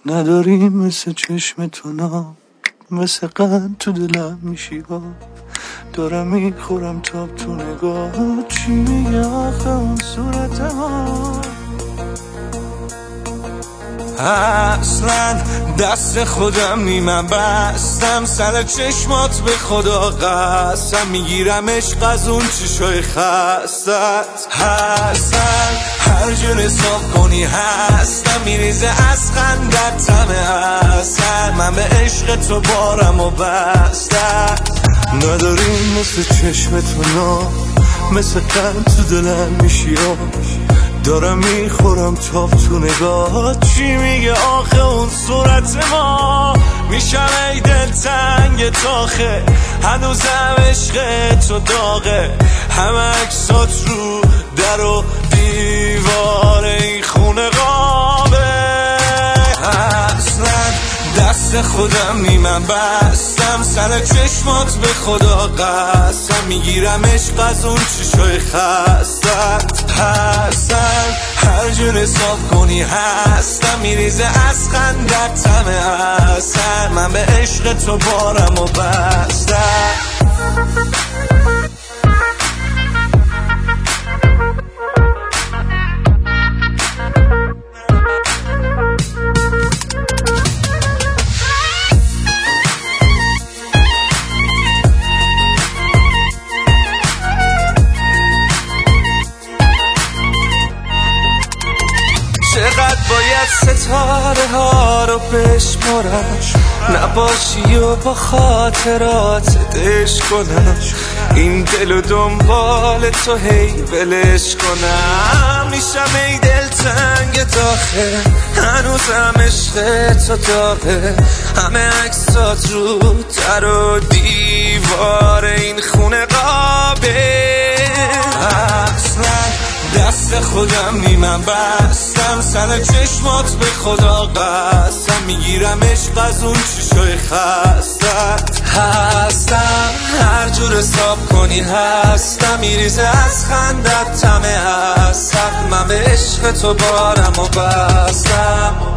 نداریم مثل چشم تو نام، مثل قند تو دلم میشی ها. دارم میخورم تاب تو نگاه، چی میگه آخه اون صورت ها. اصلا دست خودم نیمم بستم، سر چشمات به خدا قسم میگیرم عشق از اون چشای خستت. هستن هر جور حساب کنی هستم، میریزه از خندت طعم عسل. من به عشق تو بارم و بستم. نداریم مثل چشم تو نام، مثل قند تو دلم میشی ها. دارم میخورم تاب تو نگاه، چی میگه آخه اون صورت ما. میشم ای دل تنگ تاخه، هنوزم عشق تو داغه. همه عکسات رو در و دیوار این خونه قابه. اصلا دست خودم نیمم بستم، سر چشمات به خدا قسم میگیرم عشق از اون چشای خستت. هستن هر جور حساب کنی هستم، میریزه از خندت طعم عسل. من به عشق تو بارم و بستم. چقدر باید ستاره ها رو بشمارم، نباشی و با خاطرات دش کنم. این دل و دنبال تو هی ولش کنم. میشم ای دل تنگ تاخه، هنوزم عشق تو داغه. همه عکسات رو در و دیوار این خونه قابه. اصلا دست خودم نیمم بستم، سر چشمات به خدا قسم میگیرم عشق از اون چشای خستت. هستم هر جور حساب کنی هستم، میریزه از خندت طعم عسل. من به عشق تو بارم و بستم.